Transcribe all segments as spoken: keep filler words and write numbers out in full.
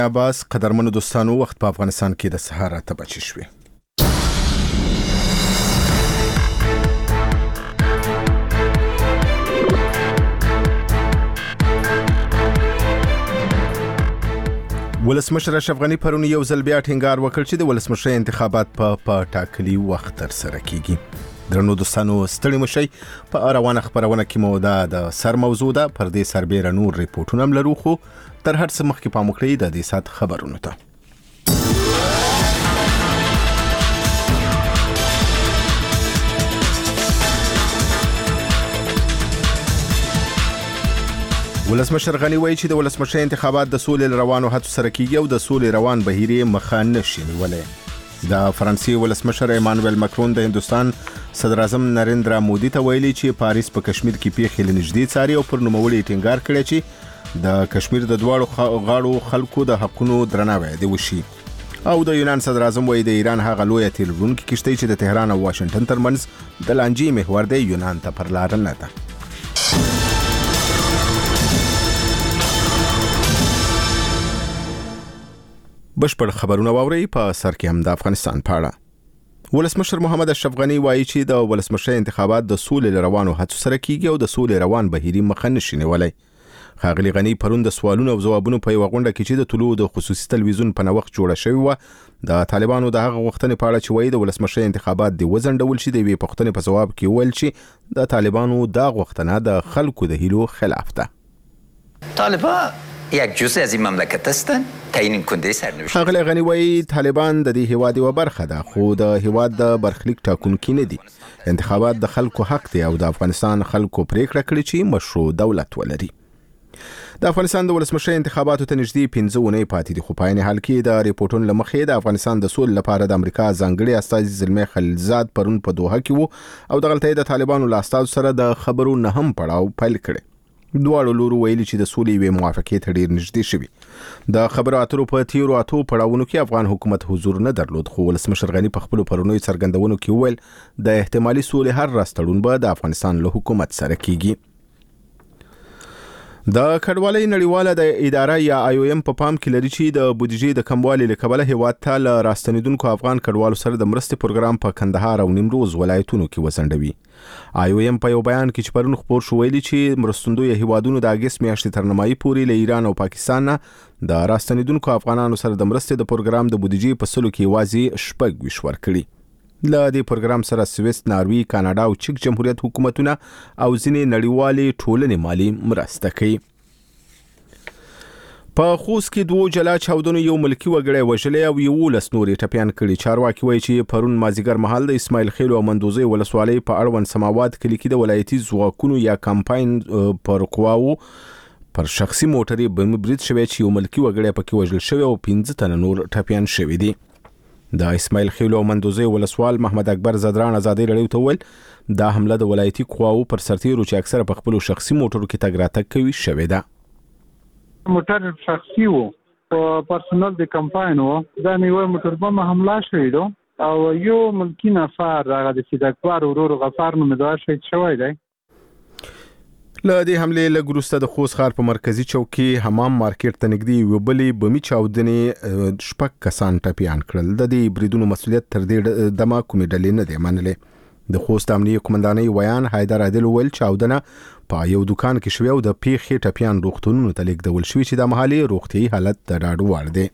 عباس قدرمنو دوستانو وخت په افغانستان کې د سهار اته بجې شوې. ولسمشر اشرف غنی پرون یو ځل بیا ټینګار وکړ چې د ولسمشر انتخابات په په ټاکلي وخت تر سره کیږي. درنو دوستانو ستړي مشي په روانه خبرونه کې مو د سر موضوع ده، پر دې سربېره نور ریپورتونه هم لرو، خو تر هر څه مخکې پام وکړئ د دې سات خبرونو ته. ولسمشر غنی وایي چې د ولسمشر انتخابات د سولې روانو هڅو سره کیږي او د سولې روان بهیر مخه نشي نیولی. د فرانسې ولسمشر ایمانوئل ماکرون د هندوستان صدر اعظم نریندرا مودي ته ویلي چې پاریس په کشمیر کې پیښې له نږدې څاري او پر نوموړي ټینګار کړی چې د کشمیر د دواړو غاړو خلکو د حقونو درناوی دی وشي. او د یونان صدر اعظم وایي د ایران هغه لویه تیل وړونکې کشتۍ چې د تهران او واشنگټن ترمنځ د لانجې محور دی یونان ته پر لاره نه ده. بشپړ خبرونه واورئ په سر کې هم د افغانستان په اړه. ولسمشر محمد اشرف غنی وایي چې د ولسمشر انتخابات د سولې روانو هڅو سره کیږي او د سولې روان بهیر مخه نشي نیولی. ښاغلي غنی پرون د سوالونو او ځوابونو په یوه غونډه کې چې د طلوع د خصوصي تلویزیون په نوښت جوړه شوې وه د طالبانو د هغه غوښتنې په اړه چې وایي د ولسمشر انتخابات د وځنډول شي د یوې پوښتنې په ځواب کې وویل چې د طالبانو دا غوښتنه د خلکو د هیلو خلاف ده. طالبان یک جزء از این مملکت هستند تعیین کننده سرنوشت. ښاغلی غنی وایي طالبان د دې هیواد یوه برخه ده، خو د هیواد د برخلیک ټاکونکي نه دي. انتخابات د خلکو حق دی او د افغانستان خلکو پریکړه کړې چې مشروع دولت ولري. د افغانستان د ولسمشر انتخاباتو ته نږدې پنځه اونۍ پاتې دي، خو په عین حال کې د ریپورټونو له مخې د افغانستان د سولې لپاره د امریکا ځانګړي استازي زلمي خلیلزاد پرون په دوحه کې وو او دغلته د طالبانو له استازو سره د خبرو نه هم پړاو پیل کړی. دواړو لورو ویلي چې د سولې یوې موافقې ته ډېر نږدې شوي. د خبرو اترو په تیرو اتو پړاوونو کې افغان حکومت حضور نه درلود، خو ولسمشر غنی په خپلو پرونیو څرګندونو کې وویل د احتمالي سولې هر راز تړون به د افغانستان له حکومت سره کیږي. د کډوالۍ نړیواله د اداره یا آی او ایم په پام کې لري چې د بودیجې د کموالي له کبله هیواد ته له راستنیدونکو افغان کډوالو سره د مرستې پروګرام په کندهار او نیمروز ولایتونو کې وځنډوي. آی او ایم په یو بیان کې چې پرون خپور شو ویلي چې مرستندویه هیوادونو د اګست میاشتې تر نیمایي پورې له ایران او پاکستان نه د راستنیدونکو افغانانو سره د مرستې د پروګرام د بودیجې په سلو کې یوازې شپږ ویشت ورکړي. له دې پروګرام سره سویس، ناروی، کاناډا او چک جمهوریت حکومتونه او ځینې نړیوالې ټولنې مالي مرسته کوي. په خوست کې دوه جلا چاودنو یو ملکی وګړی وژلی او یولس نورې ټپیان کړي. چارواکي وایي چې پرون مازدیګر مهال د اسماعیل خیل او مندوزۍ ولسوالۍ په اړوند سماوات کلي کې د ولایتي ځواکونو یا کمپاین پر قواوو پر شخصي موټرې بم برید شوی چې یو ملکی وګړی پکې وژل شوی او پنځه تنه نور ټپیان شوي دي. د اسماعیل خیل او مندوزۍ ولسوال محمد اکبر زدران ازادۍ رادیو ته وویل دا حمله د ولایتي قواوو پر سرتیرو چې اکثره په خپلو شخصي موټرو کې تګ راتګ کوي شوې ده. موټر شخصي وو او پرسونل د کمپاین وو، دا نیوه موټر بم حمله شوی دو او یو ملکی نفر هغه د سیدکبر ورور غفار نومېدی شهید شوی دی. له دې حملې لږ وروسته د خوست ښار په مرکزي چوک کې حمام مارکیټ ته نږدې یوې بلې بمي چاودنې شپږ کسان ټپیان کړل. د دې بریدونو مسؤلیت تر دې دمه کومې ډلې نه دی منلی. د خوست امنیه قومندانۍ ویان حیدر عادل وویل چاودنه په یو دکان کې شوې او د پیښې ټپیان روغتونونو ته لیږدول شوي چې د مهالې روغتیایي حالت د ډاډ وړ دی.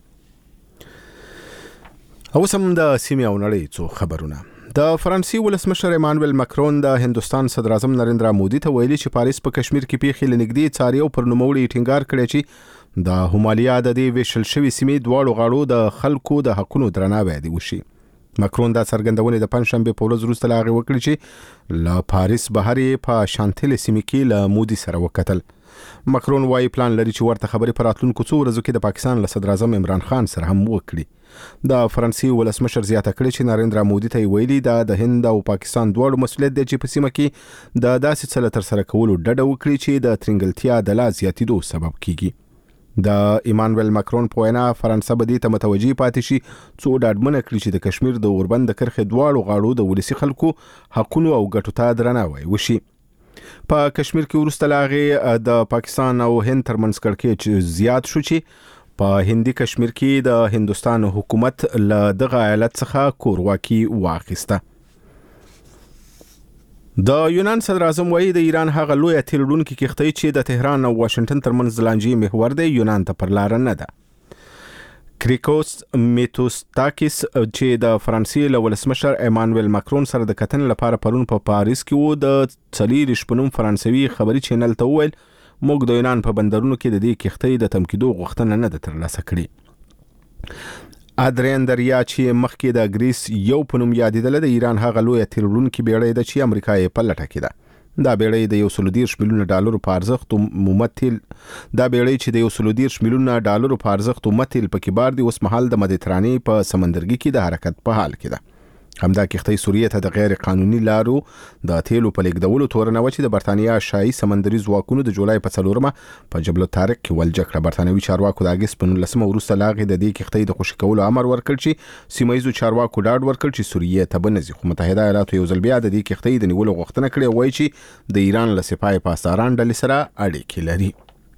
اوس هم د سیمې او نړۍ څو خبرونه. د فرانسې ولسمشر ایمانوئل ماکرون د هندوستان صدر اعظم نریندرا مودي ته ویلي چې پاریس په کشمیر کې پیښې له نږدې څاري او پر نوموړي ټینګار کړی چې د هومالیا د دې ویشل شوي سیمې دواړو غاړو د خلکو د حقونو درناوی دی وشي. ماکرون دا څرګندونې د پنجشنبې په ورځ وروسته له هغې وکړې چې له پاریس بهر یې په شانتل سیمې کې له مودي سره وکتل. ماکرون وایي پلان لري چې ورته خبرې په راتلونکو څو ورځو کې د پاکستان له صدر اعظم عمران خان سره هم وکړي. د فرانسې ولسمشر زیاته کړې چې نریندرا مودي ته ویلي دا د هند او پاکستان دواړو مسؤلیت دی چې په سیمه کې د داسې څه له ترسره کولو ډډه وکړي چې د ترنګلتیا د لا زیاتېدو سبب کیږي. د ایمانوئل ماکرون په وینا فرانسه به دې ته متوجه پاتې شي څو ډاډمنه کړي چې د کشمیر د اوربند د کرښې دواړو غاړو د ولسي خلکو حقونو او ګټو ته درناوی وشي. په کشمیر کې وروسته له هغې د پاکستان او هند ترمنځ کړکېچ زیات شو چې په هندي کشمیر کې د هندستان حکومت له دغه ایالت څخه کورواکي واخیسته. د یونان صدر اعظم وایي د ایران هغه لوی تیلونکي کښتۍ چې د تهران او واشنگټن ترمنځ لانجې محور دی یونان ته پر لار نه ده. کریکوس میتوستاکیس چې د فرانسې له ولسمشر ایمانویل ماکرون سره د کتنې لپاره پرون په پاریس کې وو د څلور شپږم فرانسوي خبري چینل ته وویل موږ د یونان په بندرونو کې د دې کښتۍ د تمکیدو غوښتنه نه ده ترلاسه کړې. ادریان دریا چې مخکې د گریس یو په نوم یادېدله د ایران هغه لوی تیلونکي بیړۍ ده چې امریکا یې په لټه کې ده. دا بیړۍ د یو سل دېرش میلیونه ډالرو په ارزښت ممثل دا بیړۍ چې د یو سل دېرش میلیونه ډالرو په ارزښت ممثل پکې بار دی اوس مهال د مدیترانې په سمندرګي کې د حرکت په حال کې ده. همدا کښتۍ سوریې ته د غیر قانوني لارو د تیلو په لیږدولو تورنه و چې د برتانیا شاهي سمندري ځواکونو د جولای په څلورمه په جبل الطارق کې ولجه کړه. برتانوي چارواکو د اګست په نولسمه وروسته لاغې د دې کښتۍ د خوشي کولو امر ورکړ چې سیمه ییزو چارواکو ډاډ ورکړ چې سوریې ته به نه ځي. خو متحده ایالاتو یو ځل بیا د دې کښتۍ د نیولو غوښتنه کړې وایي چې د ایران له سپاه پاسداران ډلې سره اړیکې لري.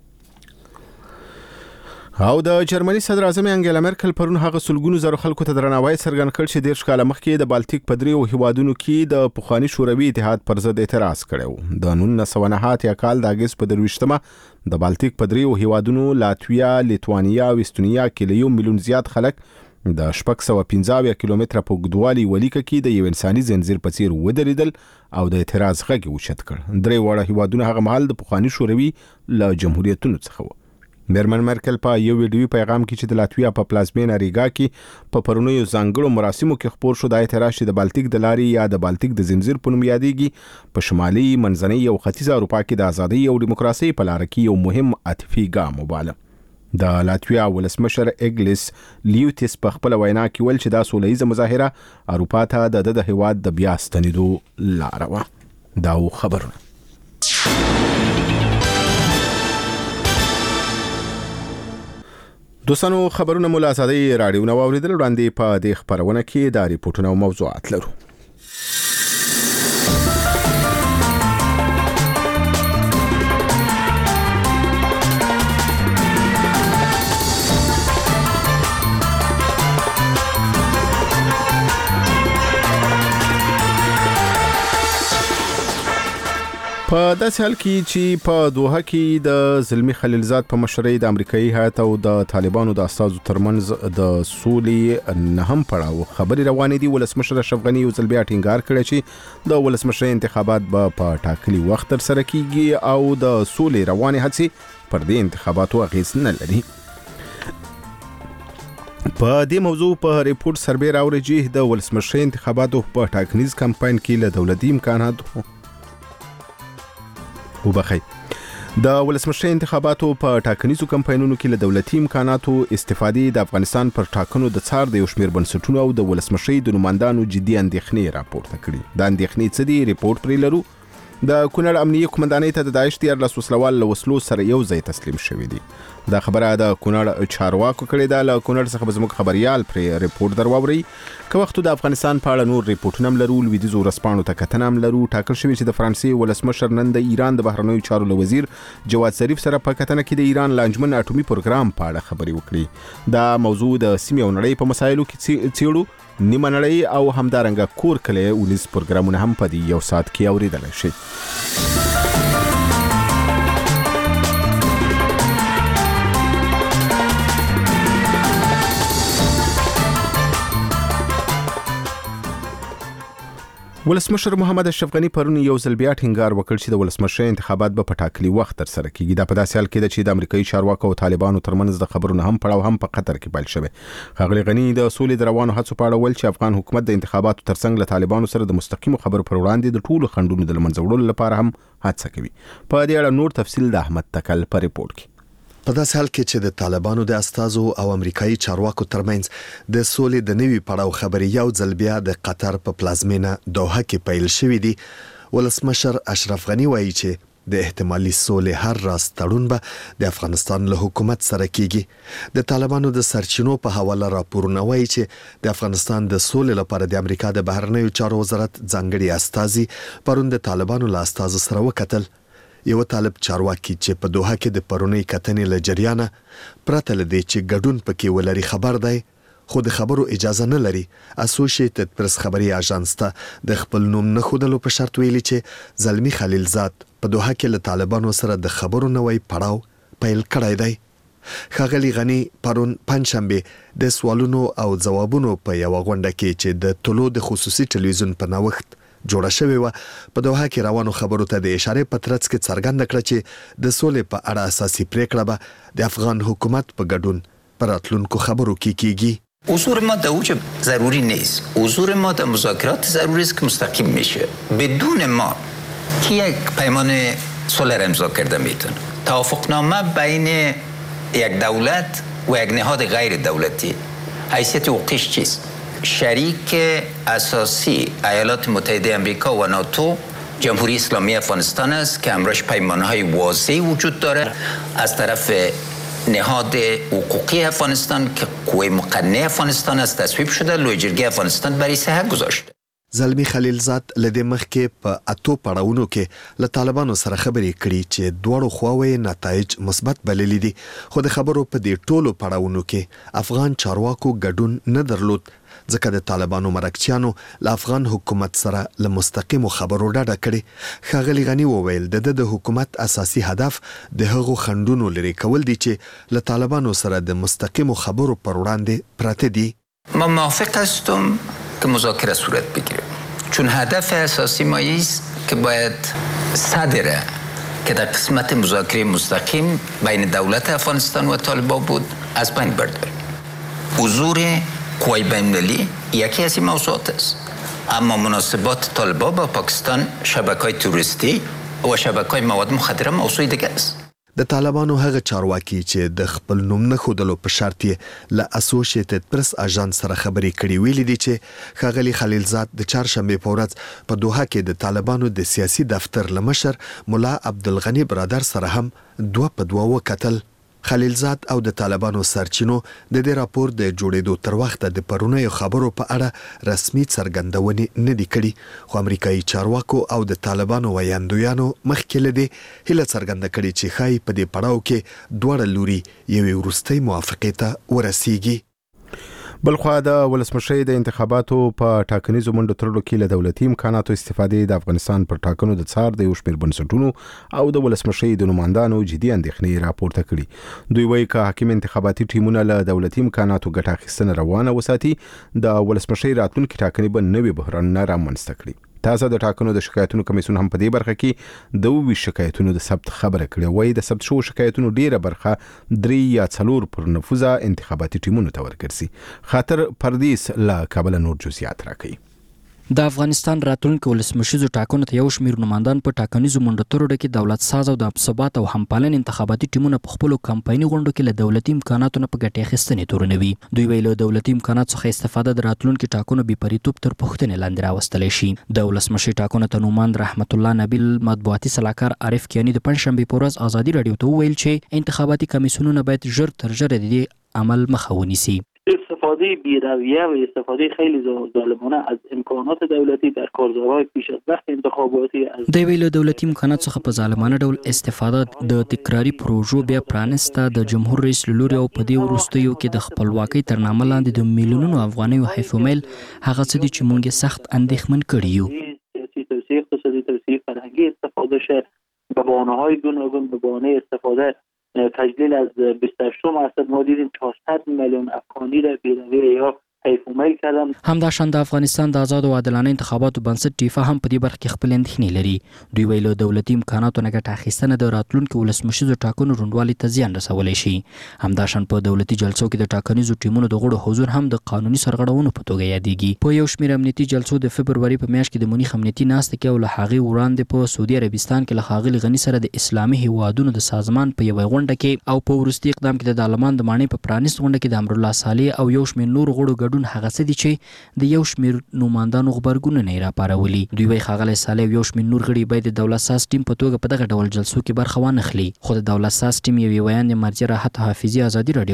او د جرمني صدر اعظم انګیلا مرکل پرون هغه سلګونو زره خلکو ته درناوی څرګند کړ چې دیرش کاله مخکې د بالټیک په دریو هیوادونو کې د پخوانی شوروي اتحاد پر ضد اعتراض کړو. د نولس سوه نهه اتیا کال د اګست په درویشتمه د بالټیک په دریو هیوادونو لاتویا، لیتوانیا او استونیا کې له یو میلیون زیات خلک د شپږ سوه پنځه اویا کیلومتره په اوږدوالي ولیکه کې د یو انساني زنځیر په څیر ودرېدل او د اعتراض غږ اوچت کړ. درې واړه هیوادونه هغه مهال د پخوانی شوروي له جمهوریتونو څخه و. میرمن مرکل په یو ویډیوي پیغام کې چې د لاتویا په پلازمینه ریګا کې په پرونیو ځانګړو مراسمو کې خپور شو د اعتراض چې د بالټیک د لارې یا د بالټیک د زنځیر په نوم یادېږي په شمالي، منځنۍ او ختیځه اروپا کې د ازادۍ او دیموکراسۍ په لار کې یو مهم عاطفي ګام وباله. د لاتویا ولسمشر اګلیس لیوتیس په خپل وینا کې ویل چې دا سولهییزه مظاهره اروپا ته د د هیواد د بیا ستنېدو لاره وه. دا خبرونه دوستانو خبرونه مو له ازادۍ راډیو نه واوریدل. وړاندې په دې خبرونه کې د ریپورټونو او موضوعات لرو. په داسې حال کې چې په دوحه کې د زلمی خلیلزاد په مشرۍ د امریکایي هیات او د طالبانو د استازو ترمنځ د سولې نهم پړاو خبرې روانې دي. ولسمشر اشرف غني یو ځل بیا ټینګار کړی چې د ولسمشر انتخابات به په ټاکلي وخت ترسره کیږي او د سولې روانې هڅې پر دې انتخاباتو اغیز نه لري. په دې موضوع په ریپورت سربې راوړي چې د ولسمشر انتخاباتو په ټاکنیز کمپاین کې له دولتي امکاناتو وبخي د ولسمشر انتخاباتو په ټاکنیزو کمپاینونو کې له دولتي امکاناتو استفادې د افغانستان پر ټاکنو د څار د یو شمېر بنسټونو او د ولسمشر د نمائندانو جدي اندېښنې راپورته کړي. دا اندېښنې څه دي؟ ریپورت پرې لرو. د کونړ امنیه قومندانۍ ته د داعش دیارلس وسلوال له وسلو سره یو ځای تسلیم شوي دي. دا خبره د کونړ چارواکو کړې ده. له کونړ څخه به زموږ خبريال پرې ریپورت درواوري. که وخت د افغانستان په اړه نور ریپورټونه هم لرو. لویدیځو ورځپاڼو ته کتنه هم لرو. ټاکل شوی چې د فرانسې ولسمشر نن د ایران د بهرنیو چارو له وزیر جواد ظریف سره په کتنه کې د ایران لانجمن اټومي پروګرام په اړه خبرې وکړي. دا موضوع د سیمې او نړۍ په مسایلو کې څیړو. نیمه نړۍ او همدارنګه کور کلی ولز پروګرامونه هم په دې یو ساعت کې اوریدل شي. ولسمشر محمد اشرف غني پرون یو ځل بیا ټینګار وکړ چې د ولسمشر انتخابات به په ټاکلي وخت ترسره کیږي. دا په داسې حال کې ده چې د امریکایي چارواکو او طالبانو ترمنځ د خبرونو هم پړاو هم په قطر کې پیل شوی. ښاغلي غني د سولې د روانو هڅو په اړه ویل چې افغان حکومت د انتخاباتو ترڅنګ له طالبانو سره د مستقیمو خبرو پر وړاندې د ټولو خنډونو د منځه وړلو لپاره هم هڅه کوي. په دې اړه نور تفصیل د احمد تکل په ریپورت کې. په داسې حال کې چې د طالبانو د استازو او امریکایي چارواکو ترمنځ د سولې د نوي پړاو خبرې یو ځل بیا د قطر په پلازمینه دوحه کې پیل شوې دي. ولسمشر اشرف غني وایي چې د احتمالي سولې هر راز تړون به د افغانستان له حکومت سره کیږي. د طالبانو د سرچینو په حواله راپورونه وایي چې د افغانستان د سولې لپاره د امریکا د بهرنیو چارو وزارت ځانګړي استازي پرون د طالبانو له استازو سره وکتل. یو طالب چارواکي چې په دوحه کې د پرونی کتنې له جریانه پرته لدی چې ګډون پکې ولري خبر دی، خو د خبرو اجازه نه لري. اسوسییټډ پریس خبري اژانس ته د خپل نوم نه خودلو په شرط ویلي چې زلمی خلیلزاد په دوحه کې له طالبانو سره د خبرو نوې پړاو پیل کړی دی. ښاغلي غني پرون پنځشنبه د سوالونو او ځوابونو په یو غونډه کې چې د طلوع د خصوصي ټلویزیون په نوښت جوړه شوې و په دوحه کې روانو خبرو ته د اشاره په ترڅ کې څرګنده کړه چې د سولې په اړه اساسي پریکړه به د افغان حکومت په ګډون پر راتلونکو خبرو کې کیږي. حضور ما در اوج ضروری نیست. حضور ما در مذاکرات ضروری است که مستقیم میشه. بدون ما که یک پیمان صلح امضا کرده میتونه. توافقنامه بین یک دولت و یک نهاد غیر دولتی حیثیت حقوقیش چیست؟ شریک اساسی ایالات متحده آمریکا و ناتو جمهوری اسلامی افغانستان است که همراهش پیمانهای واضحی وجود داره از طرف نهاد حقوقی افغانستان که قوه مقننه افغانستان است تصویب شده، لوی جرګه افغانستان برای صحت گذاشته. زلمی خلیلزاد لدې مخکې په اتو پړاوونو کې له طالبانو سره خبرې کړي چې دواړو خواوې نتایج مثبت بللي دي، خو د خبرو په دې ټولو پړاوونو کې افغان چارواکو ګډون نه درلود ځکه د طالبانو مرکچیانو له افغان حکومت سره له مستقیمو خبرو ډډه کړې. ښاغلي غني وویل د د حکومت اساسي هدف د هغو خنډونو لرې کول دي چې له طالبانو سره د مستقیمو خبرو پر وړاندې پراته دي. ما موافق هستم که مذاکره صورت بگیره، چون هدف اساسی ما است که باید صدره که در قسمت مذاکره مستقیم بین دولت افغانستان و طالبان بود از بین برداریم. حضور قوای بین‌المللی یکی از این موضوعات است، اما مناسبات طالبان با پاکستان، شبکه‌های توریستی و شبکه‌های مواد مخدره موضوع دیگه است. د طالبانو هغه چارواکي چې د خپل نوم نه خودلو په شرط یې له اسوسییټډ پریس اژانس سره خبرې کړې ویلي دي چې ښاغلي خلیلزاد د چهارشنبه په ورځ په دوحه کې د طالبانو د سیاسي دفتر له مشر ملا عبدالغني برادر سره هم دوه په دوه وکتل. خلیلزاد او د طالبانو سرچینو د دې راپور د جوړېدو تر وخته د پرونیو خبرو په اړه رسمي څرګندونې نه دي کړي، خو امریکایي چارواکو او د طالبانو ویاندویانو مخکې له دې هیله څرګنده کړې چې ښایي په دې پړاو کې دواړه لوري یوې وروستۍ موافقې ته ورسیږي. بلخوا د ولسمشرۍ د انتخاباتو په ټاکنیزو منډو ترلو کې له دولتي امکاناتو استفادې د افغانستان پر ټاکنو د څار د یو شمېر بنسټونو او د ولسمشرۍ د نمایندانو جدي اندېښنې راپورته کړي. دوی وایي که حاکم انتخاباتي ټیمونه له دولتي امکاناتو ګټه اخیستنه روانه وساتي، د ولسمشرۍ راتلونکي ټاکنې به نوي بحرانونه رامنځته کړي. تازه د ټاکنو د شکایتونو کمیسیون هم په دې برخه کې د اووه شکایتونو د ثبت خبره کړې. وایي د ثبت شوو شکایتونو ډیره برخه درې یا څلور پر نفوذه انتخاباتي ټیمونو ته ورګرځي. خاطر پردیس له کابل نور جزئیات راکوي. د افغانستان راتلونکو ولسمشریزو ټاکنو ته یو شمېر نمایندان په ټاکنیزو منډو ترړو کې دولت ساز او د ثبات او همپالن انتخاباتي ټیمونه په خپلو کمپایني غونډو کې له دولتي امکاناتو نه په ګټې اخیستنې تورنوي. دوی ویل له دولتي امکاناتو څخه استفاده د راتلونکو ټاکنو بې پریتوب تر پوښتنې لاندې راوستلی شي. د ولسمشرۍ ټاکنو ته نوماند رحمت الله نبیل مطبوعاتي سلاکار عارف کیانی د پنځشنبې په ورځ ازادي راډیو ته وویل چې انتخاباتي کمیسیونونه باید ژر تر ژره د دې عمل مخه ونیسي. استفاده بی‌رویه و استفاده خیلی ظالمانه از امکانات دولتی در کارزارهای پیش از وقت انتخاباتی از د ویلو دولتي امکانات څخه په ظالمانه ډول استفاده د تکراری پروژو بیا پرانسته د جمهور رئیس لوري او په دې وروستیو کې د خپلواکۍ تر نامه لاندې د میلیونونو افغانیو حیف و میل هغه څه دي چې موږ سخت اندېښمن کړي یو. سیاسي توسعه اقتصادی توسعه فرهنگی استفاده شه به بهانه‌های گوناگون به بهانه استفاده تجلیل از بیست و هشتم عصر ما دیدیم چهارصد میلیون افغانی را بی‌رویه یا حیف و میل کردن. همداشان د افغانستان د آزاد او عادلانه انتخاباتو بنسټ ټیفا هم په دې برخه کې خپل اندېښنې لري. دوی ویلو دولتي امکاناتو نه ګټه اخیستنه د راتلونکو ولسمشریزو ټاکنو روڼوالي ته زیان رسولی شي. همداشان په دولتي جلسو کې د ټاکنیزو ټیمونو د غړو حضور هم د قانوني سرغړونو په توګه یادېږي. په یو شمېر امنیتي جلسو د فبروري په میاشت کې د مونیخ امنیتي ناستې کې او له هغې وړاندې په سعودي عربستان کې له ښاغلي غني سره د اسلامي هیوادونو د سازمان په یوه غونډه کې او په وروستي اقدام کې د دالمان د ماڼۍ په پرانیست غونډه کې د امرالله صالح او یو شمېر نور غړو ګډون هغه څه دي چې د یو شمېر نوماندانو غبرګونونه یې راپارولي. دوی وایي ښاغلی صالح او یو شمېر نور غړي باید د دولت ساز ټیم په توګه په دغه ډول جلسو کې برخه وانخلي. خو د دولت ساز ټیم یوې ویاندې مرجع راحت حافظي ازادي راډیو ته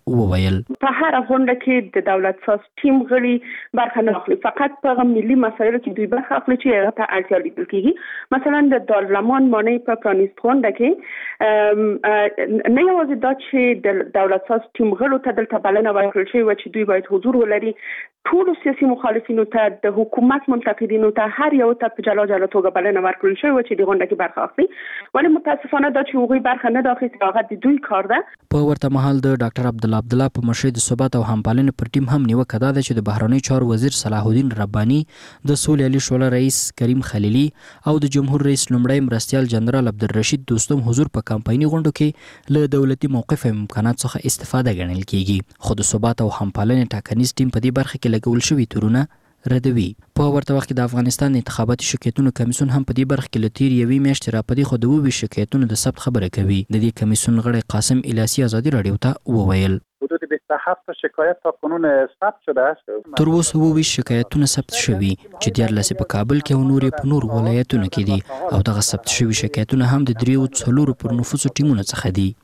وویل په هر غونډه کې د دولت ساز ټیم غړي برخه نه اخلي، فقط په ملي مسایلو کې دوی برخه اخلي چې هغه ته اړتیا لیدل کیږي. مثلا د دارالمان مانع په پرانیست غونډه کې نه یوازې دا چې د دولت ساز ټیم غړو ته دلته بلنه ورکړل شوې وه چې دوی باید حضور ولري، ټول سیاسي مخالفینو ته د حکومت منتقدینو ته هر یو ته په جلا جلا توګه بلنه ورکړل شوې وه چې د غونډه کې برخه اخلي، ولی متاسفانه دا چې هغوی برخه نه دا اخیستې هغه د دوی کار ده. په ورته مهال د ډاکټر عبدالله عبدالله په مشرۍ د ثبات او همپالنې پر ټیم هم نیوکه دا ده چې د بهرنیو چارو وزیر صلاح الدین رباني، د سولې علي شعله رئیس کریم خلیلي او د جمهور رئیس لومړی مرستیال جنرال عبدالرشید دوستم حضور په کمپایني غونډو کې له دولتي موقف امکانات څخه استفاده ګڼل کیږي، خو د ثبات او همپالنې ټاکنیز ټیم په دې برخه کې لګول شوي تورونه ردوي. په ورته وخت کې د افغانستان انتخاباتي شکایتونو کمیسیون هم په دې برخه کې له تېرې یوې میاشتې راپدې خو د اووه ویشت شکایتونو د ثبت خبره کوي. د دې کمیسیون غړی قاسم الیاسي ازادي راډیو ته وویل حدود بیست و هفت شکایت تا کنون ثبت شده است. تر اوسه اووه ویشت شکایتونه ثبت شوي چې دیارلس په کابل کې او نور په نور ولایتونو کې دي او دغه ثبت شوي شکایتونه هم د دریو څلورو پر نفوسو ټیمونو څخه دي.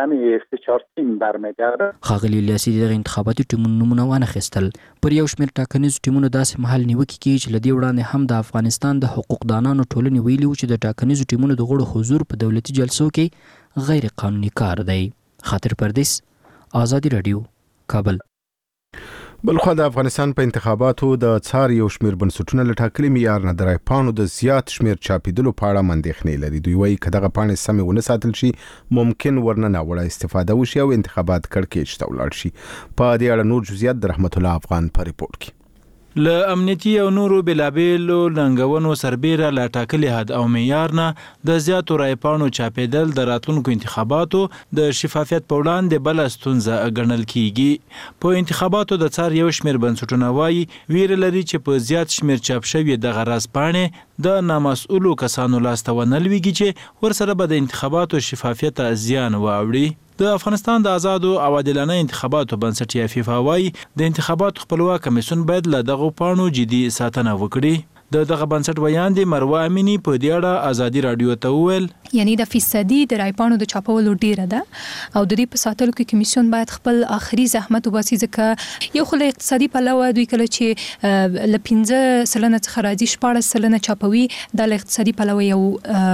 ښاغلي الیاسي دغه انتخاباتي ټیمونو نومونه وانخیستل. پر یو شمېر ټاکنیزو ټیمونو داسې مهال نیوکې کیږي چې له دې وړاندې هم د افغانستان د حقوقدانانو ټولنې ویلي وو چې د ټاکنیزو ټیمونو د غړو حضور په دولتي جلسو کې غیر قانوني کار دی. خاطر پردیس، آزادي راډیو، کابل. بلخوا د افغانستان په انتخاباتو د څار یو شمیر بنسټونه له ټاکلي معیار نه د رایپاڼو د زیات شمیر چاپیدلو په اړه اندېښنې لري. دوی وایي که دغه پاڼې سمې ونه ساتل شي ممکن ورنه ناوړه استفاده وشي او انتخابات کړکېچ ته ولاړ شي. په دې اړه نور جزئیات د رحمت الله افغان په ریپورت کې. له امنیتي او نورو بېلابېلو ننګونو سربیره له ټاکلي حد او معیار نه د زیاتو رایپاڼو چاپېدل د راتلونکو انتخاباتو د شفافیت په وړاندې بله ستونزه ګڼل کیږي. په انتخاباتو د څار یو شمېر بنسټونه وایي ویره لري چې په زیات شمېر چاپ شوي دغه رازپاڼې د نامسؤلو کسانو لاسته ونه لویږي چې ورسره به د انتخاباتو شفافیت ته زیان واوړي. د افغانستان د آزادو او عادلانه انتخاباتو بنسټ یا فیفا وایي د انتخاباتو خپلواک کمیسیون باید له دغو پاڼو جدي ساتنه وکړي. د دغه بنسټ ویاندې مروه امینی په دې اړه آزادي راډیو ته وویل یعنی د فیصدي د رایپاڼو د چاپولو ډیره ده او د دې په ساتلو کې کمیسیون باید خپل آخري زحمت وباسي، ځکه یو خو له اقتصادي پلوه دوی کله چې له پنځه سلنه څخه راځي شپاړس سلنه چاپوي، دا له اقتصادي پلوه یو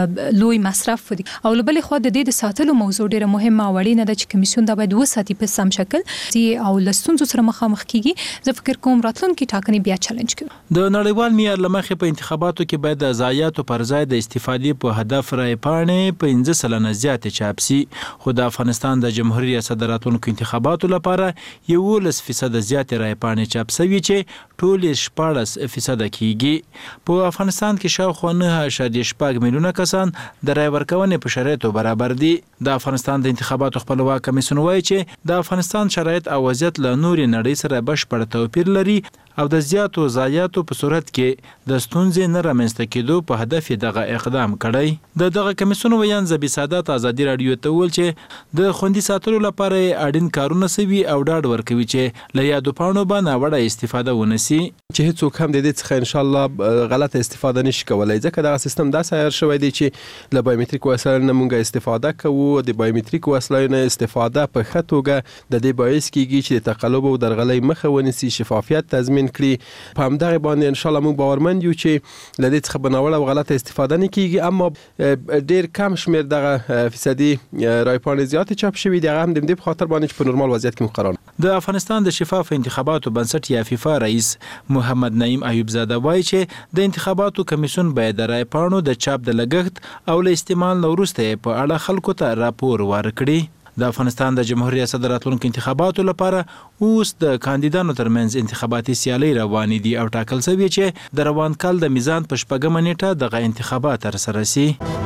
لوی مصرف دی او له بلې خوا د دې د ساتلو موضوع ډیره مهمه او اړینه ده چې کمیسیون دا باید وساتي په سم شکل او له ستونزو سره مخامخ کیږي. زه فکر کوم راتلونکي ټاکنې بیا چیلنج کوي. د نړیوال معیار له مخې په انتخاباتو کې باید د ضایعاتو پر ځای د استفادې په هدف رایپاڼې پنځه سلنه زیاتې چاپ سي، خو د افغانستان د جمهوریت ریاست د راتلونکو انتخاباتو لپاره یولس فیصده زیاتې رایپاڼې چاپ سوي چې ټولې شپاړس فیصده کیږي. په افغانستان کې شاوخوا نهه اعشاریه شپږ میلیونه کسان د رای ورکونې په شرایطو برابر دي. د افغانستان د انتخاباتو خپلواک کمیسیون وایي چې د افغانستان شرایط او وضعیت له نورې نړۍ سره بشپړ توپیر لري او د زیاتو ضایعاتو په صورت کې د ستونزې نه رامنځته کېدو په هدف دغه اقدام کړی. د دغه کمیسیون ویان زبی سادات آزادي راډیو ته وویل چې د خوندي ساتلو لپاره اړین کارونه سوي او ډاډ ورکوي چې له یادو پاڼو به ناوړه استفاده ونه سي، چې هیڅوک هم د دې څخه ان شاء الله غلطه استفاده نشي کولای، ځکه دغه سیستم داسې عیار شوی دی چې له بایومټریک وسایلو نه موږ استفاده کوو. د بایومټریک وسایلو نه استفاده په ښه توګه د دې باعث کیږي چې د تقلب او درغلۍ مخه ونیسي، شفافیت تضمین کړي. په همدغه باندې ان شاء الله موږ باورمند یو چې له دې څخه بناوړه او غلطه استفاده نه کیږي. اما ډیر کم شمیر دغه فیصدي رایپاڼې زیاتې چاپ شوي دي، هغه هم د دې په خاطر باندې چې په نورمال وضعیت کې مقرر. د افغانستان د شفاف انتخاباتو بنسټ یا فیفا رئیس محمد نعیم ایوب زاده وایي چې د انتخاباتو کمیسیون باید د رایپاڼو د چاپ د لګښت او له استعمال نه وروسته په اړه خلکو ته راپور ورکړي. د افغانستان د جمهوریت ریاست د راتلونکو انتخاباتو لپاره اوس د کاندیدانو ترمنځ انتخاباتي سیالۍ روانې دي او ټاکل شوی چې د روان کال د میزان په شپږمه نیټه دغه انتخابات ترسره شي.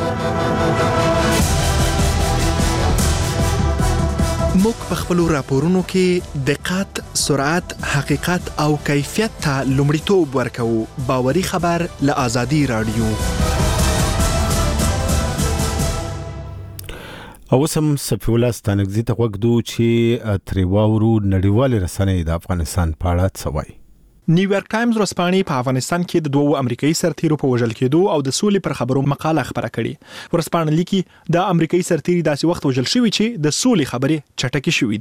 موږ په خپلو راپورونو کې دقت، سرعت، حقیقت او کیفیت ته لومړیتوب ورکوو. باوري خبر له آزادي راډیو. او سم سفیولا ستانګزي ته وګدو چې تریواورو نړیوال رسنۍ د افغانستان په اړه څه وایي. نیویارک ټایمز ورځپاڼې په افغانستان کې د دوو امریکایي سرتیرو په وژل کېدو او د سولې پر خبرو مقاله خبره کړې. ورځپاڼه لیکي د امریکایي سرتیري داسې وخت وژل شوی چې د سولې خبرې چټکې شوې دي.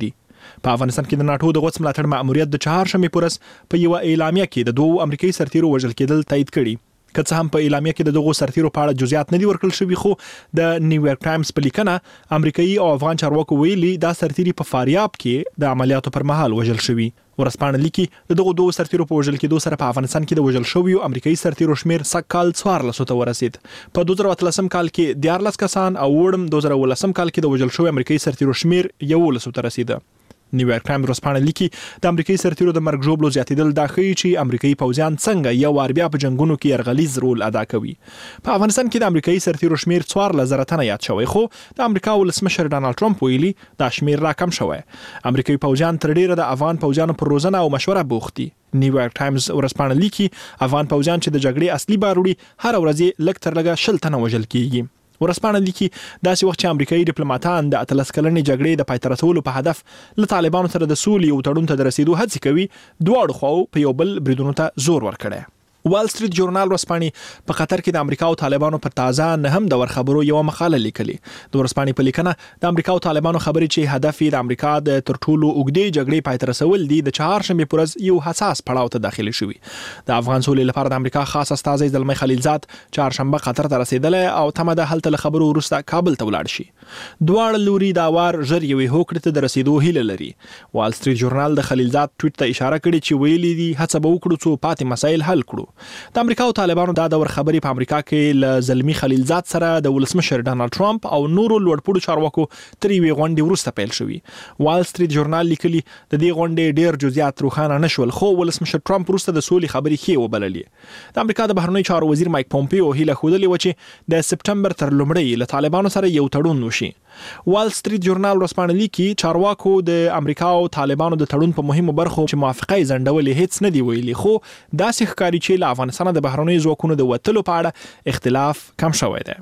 په افغانستان کې د ناتو د غوڅ ملاتړ مأموریت د چهارشنبې پورس په یو اعلامیه کې د دوو امریکایي سرتیرو وژل کېدل تایید کړي. که څه هم په اعلامیه کې د دغو سرتیرو په اړه جزئیات نه دي ورکړل شوي، خو د نیویارک ټایمز په لیکنه امریکایي او افغان چارواکو ویلي دا سرتیري په فاریاب کې د عملیاتو پر مهال وژل شوي. ورځپاڼه لیکي د دغو دوو سرتیرو په وژل کېدو سره په افغانستان کې د وژل شویو امریکایي سرتیرو شمیر سږکال څوارلسو ته ورسید. په دوه زره اتلسم کال کې دیارلس کسان او وړم دوه زره اوولسم کال کې د وژل شویو امریکایي سرتیرو شمیر یولسو ته رسیده. نیویارک ټایمز ورځپاڼه لیکي د امریکایي سرتیرو د مرګ ژوبلو زیاتېدل دا ښیي چې امریکایي پوځیان څنګه یو وار بیا په جنګونو کې یرغلیز رول ادا کوي. په افغانستان کې د امریکایي سرتیرو شمیر څوارلس زره تنه یاد شوی، خو د امریکا ولسمشر ډانلډ ټرمپ ویلي دا شمیر راکم شوی. امریکایي پوځیان تر ډیره د افغان پوځیانو پر روزنه او مشوره بوخت دي. نیویارک ټایمز ورځپاڼه لیکي افغان پوځیان چې د جګړې اصلي باروړي هر ورځ لږ تر لږه شل تنه وژل کیږي. ورځپاڼه لیکي داسې وخت چې امریکایي ډیپلوماټان د اتلس کلنې جګړې د پای ته رسولو په هدف له طالبانو سره د سولې یو تړون ته د رسیدو هڅې کوي، دواړو خواو په یو بل بریدونو ته زور ورکړی. وال سټریټ جورنال ورځپاڼې په قطر کې د امریکا او طالبانو په تازه نهم دور خبرو یو مقاله لیکلې. د ورځپاڼې په لیکنه د امریکا او طالبانو خبرې چې هدف یې د امریکا د تر ټولو اوږدې جګړې پای ته رسول دي د چهارشنبې په ورځ یو حساس پړاو ته داخلي شوي. د افغان سولې لپاره د امریکا خاص استازی زلمی خلیلزاد چهارشنبه قطر ته رسیدلی او تمه ده هلته له خبرو وروسته کابل ته ولاړ شي. دواړه لوري دا وار ژر یوې هوکړې ته د رسیدو هیله لري. وال سټریټ جورنال د خلیلزاد ټویټ ته اشاره کړې چې ویلي دي هڅه به وکړو څو پاتې مسایل حل کړو. د امریکا طالبانو دا دور خبرې په امریکا کې له زلمی خلیلزاد سره د ولسمشر ډانلډ ټرمپ او نورو لوړپوړو چارواکو تر یوې غونډې وروسته پیل شوي. وال سټریټ جورنال لیکلي د دې غونډې ډېر جزئیات روښانه نه شول، خو ولسمشر ټرمپ وروسته د سولې خبرې ښې وبللې. د امریکا د بهرنیو چارو وزیر مایک پومپیو هیله ښودلې وه چې د سپټمبر تر لومړۍ له طالبانو سره یو تړون وشي. وال سټریټ جورنال ورځپاڼه لیکي چارواکو د امریکا او طالبانو د تړون په مهمو برخو چې موافقه یې ځنډولې هیڅ نه دی ویلي، خو داسې ښکاري چې له افغانستانه د بهرنیو ځواکونو د وتلو په اړه اختلاف کم شوی دی.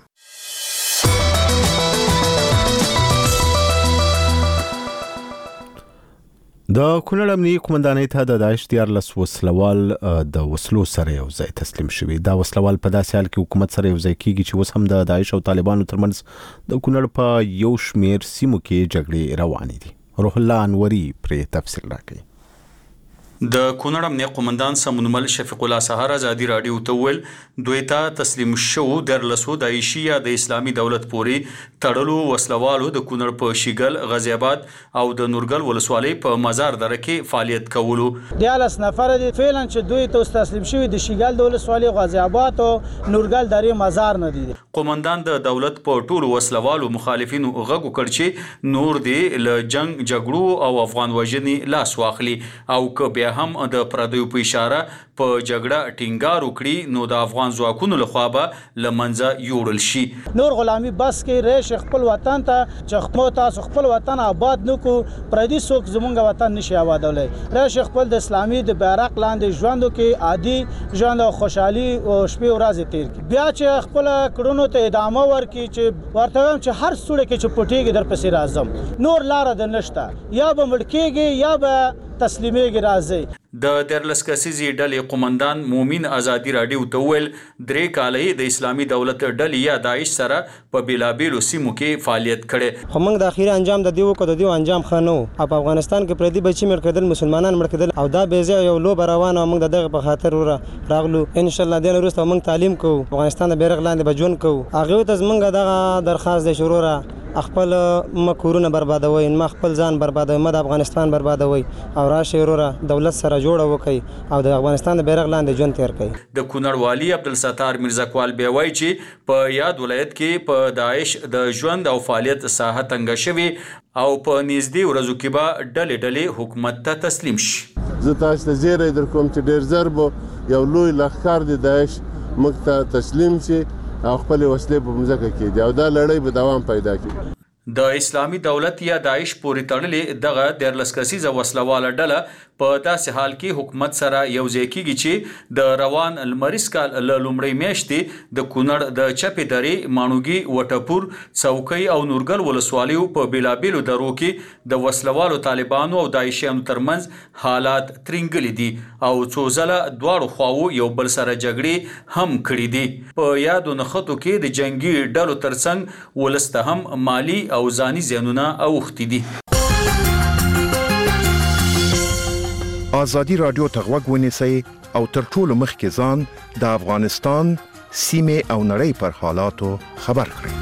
د کونړ امنیتي قومندانۍ ته د داعش دیارلس وسلوال د وسلو سره یو ځای تسلیم شوي. دا وسلوال په داسې حال کې حکومت سره یو ځای کیږي چې اوس هم د داعش او طالبانو ترمنځ د کونړ په یو شمیر سیمو کې جګړې روانې دي. روح الله انوري پرې تفصیل راکړي. د کونړ امنیتي قومندان سمونمل شفیق الله سهار ازادي رادیو ته ویل دوی ته تسلیم شو درلسو داعشي یا د اسلامي دولت پورې تړلو وسلوالو د کونړ په شیګل، غازی آباد او د نورګل ولسوالۍ په مزار دره کې فعالیت کولو. دیالس نفر دي فعلا چې دوی ته تسلیم شوی د شیګل د ولسوالۍ، غازی آباد او نورګل درې مزار نه دي. قومندان د دولت په ټولو وسلوالو مخالفینو غږ وکړ چې نور دي له جنگ جګړو او افغان وژنې لاس واخلي او که بیا هم د پردیو په اشاره په جګړه ټینګار وکړي نو د افغان ځواکونو لخوا به له منځه یوړل شي. نور غلامي بس کې ریش خپل وطن ته چې خپل تاسو خپل وطن آباد نکو، پردي څوک زمونږ وطن نشي آبادولی. ریش خپل د اسلامي د بیرغ لاندې ژوندو کې عادي ژوند او خوشحالي او شپې ورځې تیر کړي. بیا چې خپل کړنو ته ادامه ورکړي چې ورته وایم چې هر څوړی کې چې پټېږي در پسې راځم، نور لاره د نشته، یا به مړ کېږي یا به تسلیمیږي راځي. د دیارلس کسیزې ډلې قومندان مومن ازادي رادیو ته ویل درې کالې د اسلامي دولت ډلې یا داعش سره په بیلابیلو سیمو کې فعالیت کړي، خو موږ د اخیری انجام د دیو کو د دیو انجام خنو او په افغانستان کې پردي بچي مړ کېدل، مسلمانان مړ کېدل او دا به یو لوب روانه موږ دغه په خاطر راغلو. ان شاء الله د وروسته موږ تعلیم کوو، افغانستان د بیرغ لاندې بجون کوو. هغه ته موږ دغه درخواست د شروع را خپل مکورونه بربادوي، ما خپل ځان بربادوي، ما د افغانستان بربادوي او راشه وروره دولت سره جوړه وکي او د افغانستان د بیرغ لاندې ژوند تیر کړي. د کونړ والی عبدالستار میرزاکوال بیا وایي چې په یاد ولایت کې په داعش د ژوند او فعالیت ساحه تنګه شوې او په نږدې ورځو کې به ډلې ډلې حکومت ته تسلیم شي. زه تاسو ته زیری در کوم چې ډېر ژر به یو لوی لښکر د داعش موږ ته تسلیم شي او خپل وسلې په مځکه کې دي او دا لړۍ به دوام پیدا کړي. د اسلامي دولت یا داعش پورې تړلې دغه دیارلس کسیزه وسلواله ډله په داسې حال کې حکومت سره یو ځای کېږي چې د روان لمریز کال له لومړۍ میاشتې د کونړ د چپې درې، ماڼوګي، وټپور، څوکۍ او نورګل ولسوالیو په بیلابیلو درو کې د وسلوالو طالبانو او داعشیانو ترمنځ حالات ترنګلي دي او څو ځله دواړو خواو یو بل سره جګړې هم کړي دي. په یادو نښتو کې د جنگي ډلو ترڅنګ ولس ته هم مالی او ځاني زیانونه اوښتي دي. ازادي رادیو ته غوږ ونیسئ او تر ټولو مخکې ځان د افغانستان سیمه او نړۍ پر حالاتو خبر کړئ.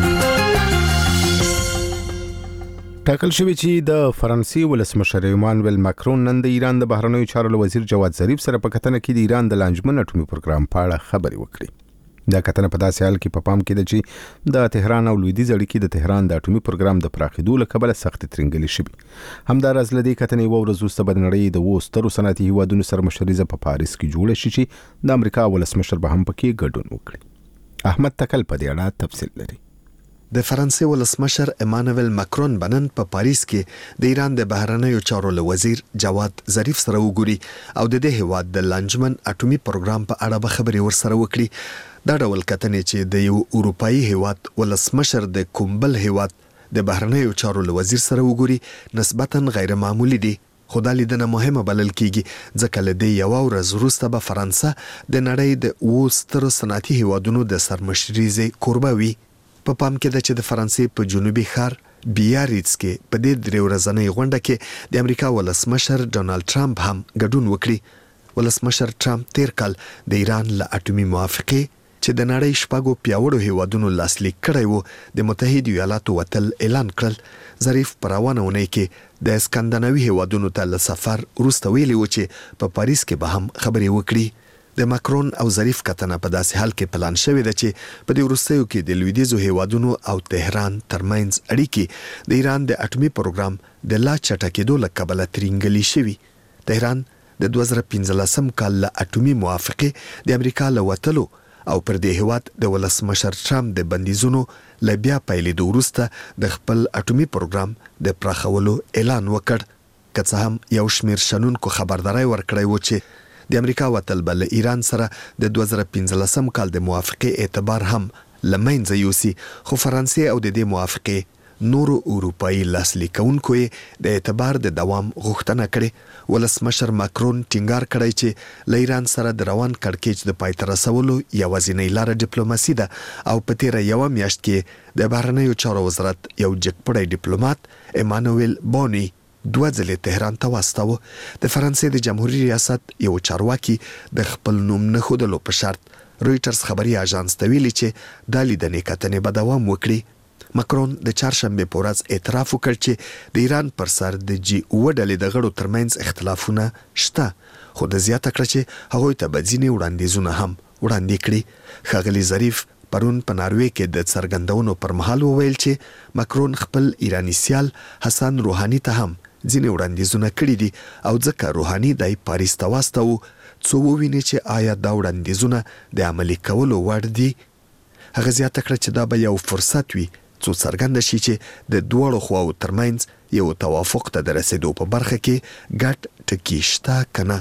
ټاکل شوی چې د فرانسې ولسمشر ایمانویل ماکرون نن د ایران د بهرنیو چارو وزیر جواد ظریف سره په کتنه کې د ایران د لانجمن اټومي پروګرام په اړه خبرې وکړې. دا کتنه په داسې حال کې په پام کې ده چې د تهران او لویدیځ اړیکې د تهران د اټومي پروګرام د پراخېدو له کبله سخت ترنګلې شوي. همداراز له دې کتنې یوه ورځ وروسته به د نړۍ د اوو سترو صنعتي هیوادونو سره مشریزه په پاریس کې جوړه شي چې د امریکا ولسمشر به هم پکې ګډون وکړي. احمد تکل په دې اړه تفصیل لري. د فرانسې ولسمشر ایمانویل ماکرون بنن په پاریس کې د ایران د بهرنیو چارو وزیر جواد ظریف سره وګوري او د دې هیواد د لانجمن اټومي پروګرام په اړه به خبرې ورسره وکړي. دا ډول کتنې چې د یو اروپאי هیواد ولسمشر د کومبل هیواد د بهرنیو چارو وزیر سره وګوري نسبتاً غیر معمولی دي. خو دا لیدنه مهمه بلل کیږي ځکه له دې یو ورځ وروسته به فرانسه د نړۍ د اوو سترو صنعتي هیوادونو د سرمشریزې کوربه وي. په پا پام کې ده چې د فرانسې په جنوبي ښار بیاریتس کې په دې درې ورځنۍ غونډه کې د امریکا ولسمشر ډونالد ټرمپ هم ګډون وکړي. ولسمشر ټرمپ تیر کال د ایران له اټومي موافقې چې د نړۍ شپږو پیاوړو هیوادونو لاسلیک کړی وو د متحده ایالاتو وتل اعلان کړل. ظریف په روانه اونۍ کې د اسکندناوي هیوادونو ته له سفر وروسته ویلي و چې په پاریس کې به هم خبرې وکړي. د ماکرون او ظریف کتنه په داسې حال کې پلان شوې ده چې په دې وروستیو کې د لویدیځو هیوادونو او تهران ترمنځ اړیکې د ایران د اټومي پروګرام د لا چټکېدو له کبله ترنګلې شوي. تهران د دوه زره پنځلسم کال له اټومي موافقې د امریکا له وتلو او پر دې هیواد د ولسمشر ټرمپ د بندیزونو له بیا پیلېدو وروسته د خپل اټومي پروګرام د پراخولو اعلان وکړ. که څه هم یو شمېر شنونکو خبرداری ورکړی و چې د امریکا وتل به له ایران سره د دوه زره پنځلسم کال د موافقې اعتبار هم له منځه یوسي، خو فرانسې او د دې موافقې نورو اروپایي لاسلیکونکو د اعتبار د دوام غوښتنه کړې. ولسمشر ماکرون ټینګار کړی چې له ایران سره د روان کړکېچ د پای ته رسولو یوازینۍ لاره ډیپلوماسي ده او په تیره یوه میاشت کې د بهرنیو چارو وزارت یو جګپړی ډیپلومات ایمانویل بونی دوه ځلې تهران ته واستاوه. د فرانسې د جمهوریت ریاست یو چارواکي د خپل نوم نه ښودلو په شرط رویټرز خبري اژانس ته ویلي چې دا لیدنې کتنې به دوام وکړي. ماکرون د چهارشنبې په ورځ اعتراف وکړ چې د ایران پر سر د جی اوه ډلې د غړو ترمنځ اختلافونه شته، خو د زیاته کړه چې هغوی ته به ځینې وړاندیزونه هم وړاندې کړي. ښاغلي ظریف پرون په ناروې کې د څرګندونو پر مهال وویل چې ماکرون خپل ایرانی سیال حسن روحاني ته هم ځینې وړاندیزونه کړي دي او ځکه روحاني دای پاریس ته واستاوه څو وویني چې آیا دا وړاندیزونه د عملي کولو وړ دي. هغه زیاته کړه چې دا به یو فرصت وي څو څرګنده شي چې د دواړو خواو ترمنځ یو توافق ته د رسېدو په برخه کې ګډ ټکي شته که نه.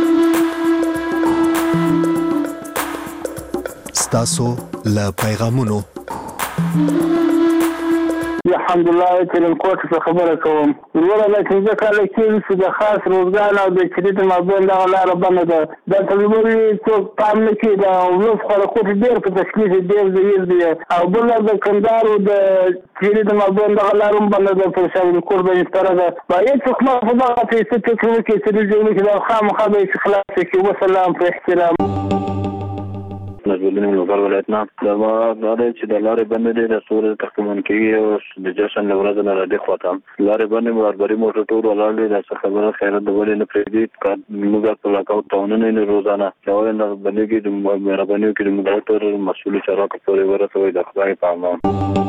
ستاسو له پیغامونو الحمدلله ترنکوټ څخه خبره کوم. وروره دا پنځه کاله کېږي چې د خاص روزګان او د چریت مابین دغه لاره بنده ده. دا تجربه څوک پام نه کوي. د ولس خواړه ډېر په تکلیف ډېر ضعیف دي او بله د کندهار او د چریت مابین دغه لاره هم بنده ده په شاولیکوټ باندې سپاره ده. باید حکومت په دغه پیسې فکر وکړي چې دوی جوړ کړي دا خامخا به یې خلاص کړي. وسلام په احترام. نجولین لوګر ولایت نه دا دا چې د لارې باندې د رسول تقریبا کې د جشن لورځ نه را دي خواته لارې باندې مربري موټر ټول ولاړ دي. د خبره خیرت د ولې نه پریدي موږ په لکاو تاونه نه روزانه دا نه باندې کې د مهرباني کې د موټر مسؤل چارواکو پورې ورسوي د خدای په امان.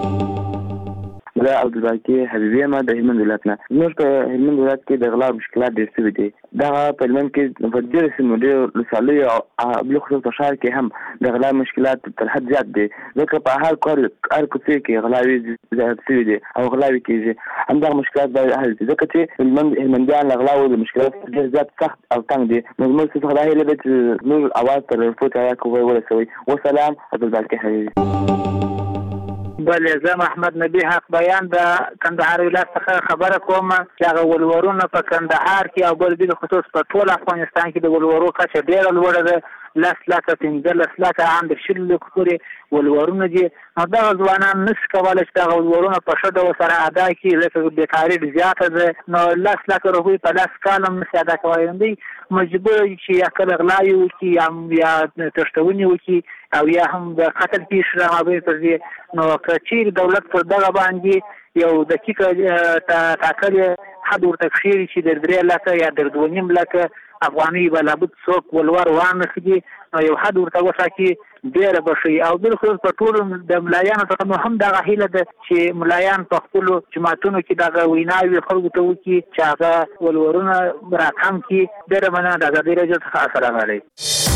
زه عبدالباقي حبیبي یم د هلمند ولایت نه. زموږ په هلمند ولایت کې د غلا مشکلات ډېر شوي دي. دغه په هلمند کې په ډېرو سیمو ډېرو ولسوالیو او بالخصوص په ښار کې هم د غلا مشکلات تر حد زیات دي ځکه په هر کار هر کوڅې کې غلاوې زیات شوي دي او غلاوې کېږي. همدغه مشکلات باید حل شي ځکه چې هلمند هلمندیان له غلاو د مشکلات ډېر زیات سخت او تنګ دي. نو زموږ څخه دا هیله ده چې زموږ اواز تر رپورټ چارواکو ورسوي. وسلام. عبدالباقي حبیبي. بله زه محمد نبی حق بیان د کندهار ولایت څخه خبره کوم چې هغه ولورونه په کندهار کې او بل بالخصوص په ټول افغانستان کې د ولورو کچه ډېره لوړه ده لس لکه پنځلس لکه عام د شل لکو پورې ولورونه دي. نو دغه ځوانان نشي کولی چې دغه ولورونه په ښه ډول سره ادا کړي، ځکه بېکاري ډېر زیاته ده. نو لس لکه روپۍ په لس کال هم نشي ادا کولی. دوی مجبور دي چې یا کله غلاوې وکړي یا تښتونې وکړي او یا هم د قتل پیښې رامابین پر دي. نو که چیرې دولت پر دغه باندې یو دقیقه ټاکلې حد ورته کښېږدي چې د درې لکه یا د دوه نیم لکه افغانۍ به لابد څوک ولور وانخلي، نو یو حد ورته وټاکي ډېره به ښه وي. او بالخصوص په ټولو د ملایانو څخه مو هم دغه هیله ده چې ملایان په خپلو جماعتونو کې دغه ویناوې خلکو ته وکړي چې هغه ولورونه راکم کړي. ډېره مننه د ازادۍ راډیو څخه. السلام علیکم.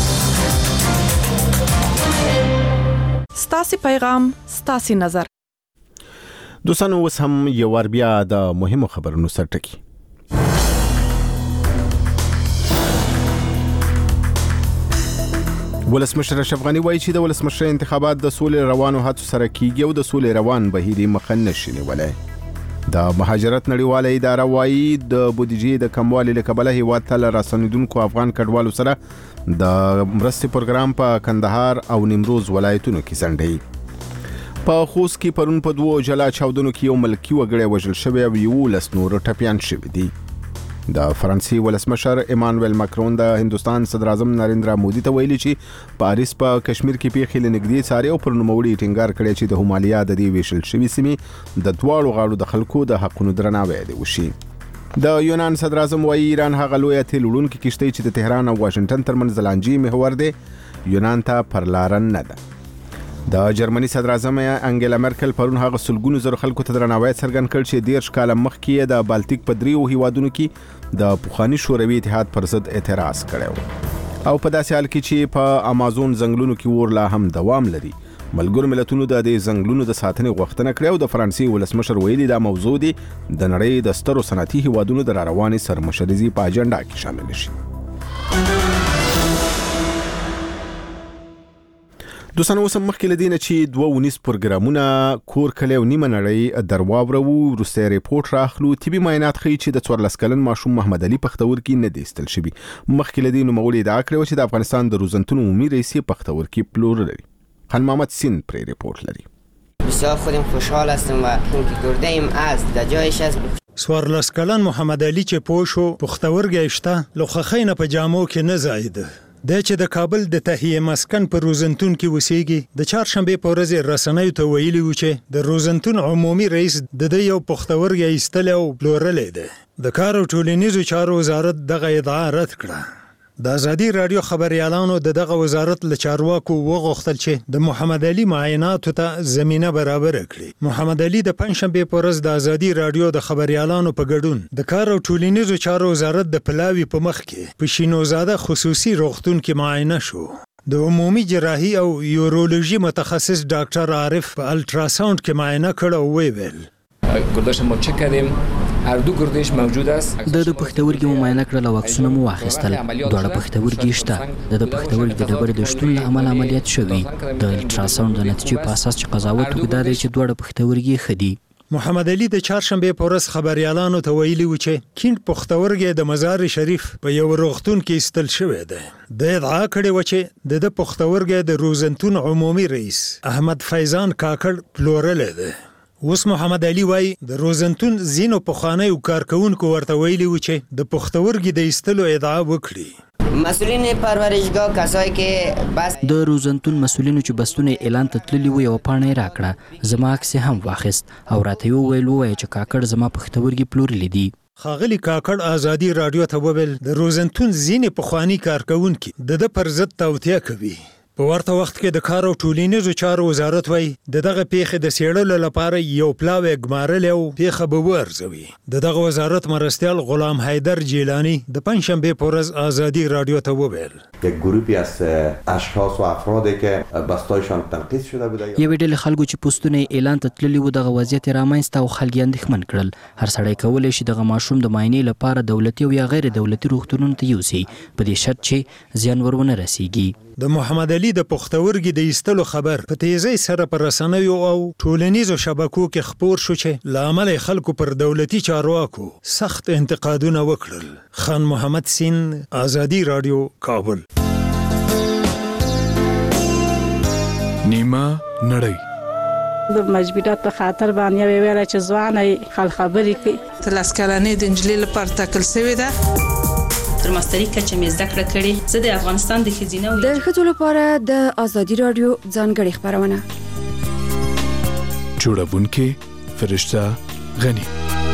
ستاسې پیغام ستاسې نظر. دوستانو اوس هم یو وار بیا د مهمو خبرونو سرټکی. ولسمشر اشرف غنی وایي چې د ولسمشر انتخابات د سولې روانو هڅو سره کیږي او د سولې روان بهیر مخه نشي نیولای. د مهاجرت نړیواله اداره وایي د بودیجې د کموالي له کبله هیواد ته راستنیدونکو افغان کډوالو سره د مرستې پروګرام په کندهار او نیمروز ولایتونو کې ځنډي. په خوست کې پرون په دوو جلا چاودنو کې یو ملکی وګړی وژل شوی او یولس نور ټپیان شوي دي. د فرانسې ولسمشر ایمانویل ماکرون د هندوستان صدر اعظم نریندرا مودي ته ویلي چې پاریس په پا کشمیر کې پیښې له نږدې څاري او پر نوموړي ټینګار کړی چې د هومالیا د دې ویشل شوي سیمې د دواړو غاړو د خلکو د حقونو درناوی دی وشي. د یونان صدر اعظم وایي ایران هغه لویه تیل وړونکې کشتۍ چې د تهران او واشنگټن ترمنځ د لانجې محور دی یونان ته پر لاره نه ده. د جرمني صدر اعظم انګیلا مرکل پرون هغه سلګونو زره خلکو ته درناوی څرګند کړ چې دیرش کاله مخکې د بالتیک په دریو هیوادونو کې د پخواني شوروي اتحاد پر ضد اعتراض کړی او په داسې حال کې چې په امازون ځنګلونو کې اور لا هم دوام لري. ملګرو ملتونو د دې ځنګلونو د ساتنې غوښتنه کړې او د فرانسې ولسمشر ویلي دا موضوع دی د نړۍ د سترو صنعتي هیوادونو د راروانې سرمشريزي په اجنډا کې شامل شي. دوستانو اوس مخکې لدینه چې دوه ونیس پروګرامونه کور کلی او نیمه نړۍ درواورو وروسته ریپورت راخلو. طبي معاینات ښیي چې د څوارلس کلن ماشوم محمد علي پختورکي نه دی ایستل شوی. مخکې لدینه نوموړي ادعا کړې چې د افغانستان د روزنتون عمومي رئیس پختورکي پلور لري. خان محمد سین پر ریپورت لري. بسیار خودم خوشحال هستم و اون که گرده ایم از در جایش از څوارلس کلن محمد علي چې پوه شو پختورګی شته لوخخۍ نه په جامو کې نه ځایده. د چې د کابل د تهیه مسکن په روزنتون کې وسیږي د چهارشنبه په ورځ رسنیو ته ویلي و چې د روزنتون عمومي رئیس د د یو پختورګی ایستل او پلورلې ده. د کار او ټولنیزو چارو وزارت دغه ادعا رد کړه. د ازادي رادیو خبريالانو د دغه وزارت له چارواکو وغوښتل چې د محمد علي معایناتو ته زمينه برابر کړي. محمد علي د پنځشنبه په ورځ د ازادي رادیو د خبريالانو په ګډون د کار او ټولنیزو چارو وزارت د پلاوي په مخ کې په شینوزاده خصوصي روغتون کې معاینه شو. د عمومي جراحي او یورولوژي متخصص ډاکټر عارف په الټراساوند کې معاینه کړ او ویل گردش ما چک کردیم هر دو گردش موجود است. د د پختورګي مو معاینه کړل او عکسونه مو واخیستل. دوړه پختورګي شته. د د پختورګي د ډبرې د شتون له امله عملیات شوی. د الټراساوند د نتیجې په اساس چې قضاوت وکړه دی چې دوړه پختورګي خدي. محمد علي د چهارشنبه په ورځ خبريالانو ته ویلي و چې کیند پختورګي د مزار شریف په یو روغتون کې ایستل شوی دی. د ادعا کړې و چې د د پختورګي د روزنتون عمومي رئیس احمد فیضان کاکړ پلورلې ده. اوس محمد علي وای د روزنتون زینو پخوانی او کارکونکو ورته ویلي و چې د پختورګي د ایستلو ادعا وکړي. مسئولین پرورشگاه کسایی که بس د روزنتون مسولینو چې بستونه اعلان تتللی و یو پاڼه راکړه زما عکس هم واخیست او راته یو ویل وای چې کاکړ زما پختورګي پلورلې دي. خاغلی کاکړ ازادي رادیو ته وویل د روزنتون زینې پخوانی کارکونکو د د پر ضد توطیه کوي. په ورته وخت کې د کار او ټولنیزو چارو وزارت وای د دغه پیښې د سیړلو لپاره یو پلاوی ګمارل او پیښه به ورزوي. د دغه وزارت مرستیال غلام حیدر جیلانی د پنځشنبه په ورځ ازادي رادیو ته وویل یک گروهی از اشخاص و افرادی که بستایشان تنقیض شده بوده. یو ډول خلکو چې پوسټونه اعلان تتللی و دغه وضعیت رامنځته او خلک اندېښمن کړل. هر سړی کولای شي دغه ماشوم د معاینې لپاره دولتي او یا غیر دولتي روغتونونو ته یوسي په دې شرط چې زیان ورونه رسیږي. د محمد علي د پختورګي د ایستلو خبر په تیزی سره پر رسنیو او ټولنیزو شبکو کې خپور شو چې لامل خلکو پر دولتي چارواکو سخت انتقادونه وکړل. خان محمد سین، ازادي رادیو، کابل. نیمه نړۍ د مجبورات په خاطر باندې ویل چې ځواني خل خبرې کوي تلاس کلنې د انجلۍ لپاره ټاکل شوې ده تر ماستري کچه مې زده کړه کړې زه د افغانستان د ښځینه د ښځو لپاره د ازادي رادیو ځانګړې خبرونه جوړونکې فرشته غنی.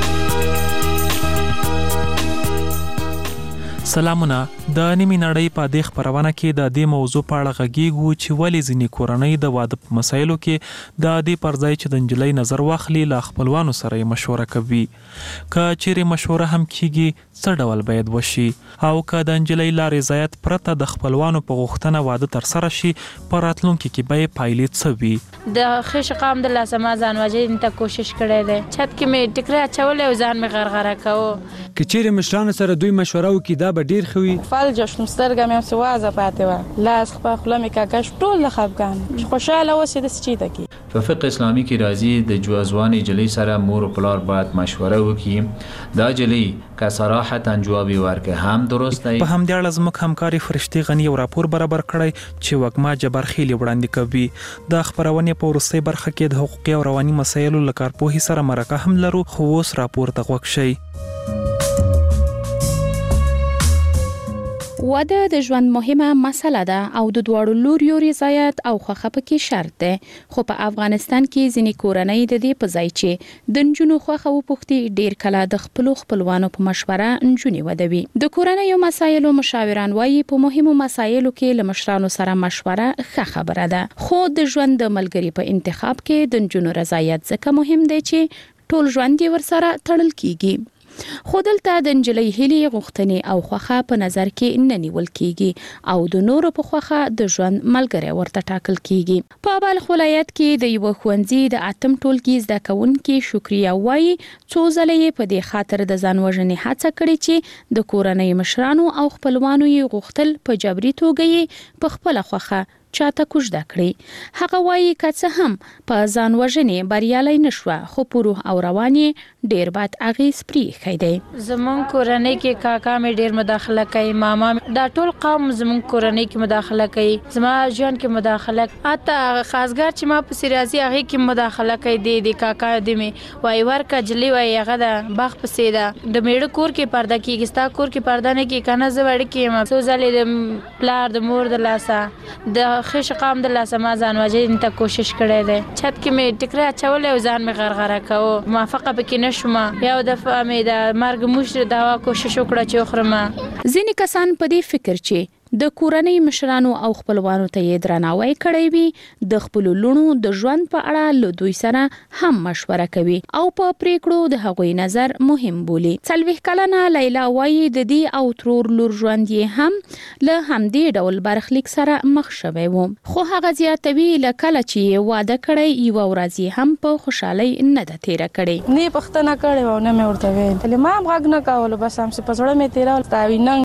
سلامونه. د نیمه نړۍ په دې خبرونه کې د دې موضوع په اړه غږیږو چې ولې ځینې کورنۍ د واده په مسایلو کې د دې پر ځای چې د انجلۍ نظر واخلي له خپلوانو سره یې مشوره کوي. که چیرې مشوره هم کیږي څه ډول باید وشي او که د انجلۍ لا رضایت پرته د خپلوانو په غوښتنه واده تر سره شي په راتلونکي کې به پایلې څه وي؟ د خښ قام د لاسما ځان وجې ته کوشش کړې ده چت کې مې ټکرا چولې او ځان مې غرغره کاوه. که چیرې مشرانو سره دوی مشوره وکړي دا به ډیر خوي. فال جشن سترګه مې سوازه پاتې و لاس خپل خپل مې کاکش ټول خفګان خوشاله اوسې د سچې تکي. په فقه اسلامي کې راځي د جوازوان جلی سره مور او پلار باید مشوره وکړي. دا جلی که صراحتا جواب ورکړي هم درست دی. په همدې اړه زموږ همکاري فرشتي غنی یو راپور برابر کړی چې وګما جبرخیلی وړاندې کوي. د خبرونه په ورستۍ برخه کې د حقوقي او رواني مسایلو لکار په هي سره مرکه هم لرو خو اوس راپور ته غوښ شي. واده د ژوند مهمه مسله ده او د دواړو لوریو رضایت او خوښه پکې شرط ده. خو په افغانستان کې ځینې کورنۍ د دې په ځای چې د نجونو خوښه وپوښتي ډیر کله د خپلو خپلوانو په مشوره نجونې ودوي. د کورنۍ مشاورانو مشاوران وایي په مهمو مسایلو کې له مشرانو سره مشوره ښه خبره ده. خو د ژوند د ملګری په انتخاب کې د نجونو رضایت ځکه مهم دی چې ټول ژوند یې ورسره تړل کیږي. خو دلته د انجلۍ هیلې غوښتنې او خوخه په نظر کې نه نیول کیږي او د نورو په خوخه د ژوند ملګری ورته ټاکل کیږي. په بلخ ولایت کې د یو ښوونځي د اتم ټولګي زده کوونکي شکریا وایي څو ځله یې په دې خاطر د ځان وژنې هڅه کړې چې د کورنۍ مشرانو او خپلوانو یې غوښتل په جبري توګه یې په خپل خوخه چاته کوژده کړی. هغه وایي که څه هم په ځان وژنې بریالۍ نشوه خو په روح او روان یې ډیر بد اغیز پریښی دی. زمون کورنۍ کې کاکا مې ډیر مداخله کوي ماما دا ټول قوم زمون کورنۍ کې مداخله کوي زما ژوند کې مداخله اته خاصګر چې ما په سیرازي هغه کې مداخله کوي دی د کاکا د می وای ورکه جلی وای هغه د باغ پسې ده د میړه کور کې پرده کېږي ستا کور کې پرده نه کې کنه زوړ کې ما څو ځلې د پلار د مور د لاسه د خښ قام د لاسما ځان وجې ته کوشش کړې ده چت کې مې ټکرا چولې او ځان مې غرغره کاوه موافقه پکې نشم یو دفعه مې د مرګ مشر دا کوشش وکړه چې خرم. ځینې کسان په دې فکر چې د کورنۍ مشرانو او خپلوانو ته یې درناوی کړی وي د خپل لونو د ژوند په اړه له دوی سره هم مشوره کوي او په پریکړو د هغوی نظر مهم بولي. څلوېښت کلنه لیلا وایي د دې او ترور لور ژوند یې هم له همدې ډول برخلیک سره مخ شوی و خو هغه زیاتوي له کله چې واده کړی یو ورځ هم په خوشحالۍ نه ده تیره کړې. نه پښتنه کړې و نه مې ورته ویل ما هم غږ نه کاوه بس هم څه پزړه مې تیرول تا وینم